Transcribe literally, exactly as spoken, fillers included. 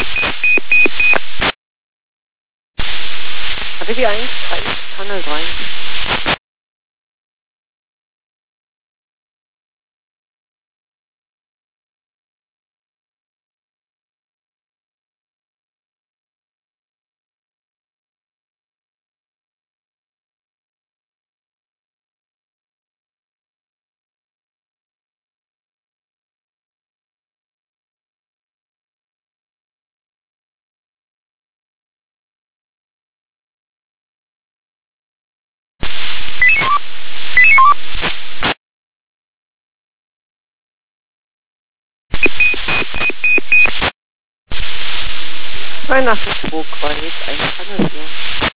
Hatte die eigentlich drei Tunnel rein? Weihnachtsburg war jetzt ein Tunnel hier.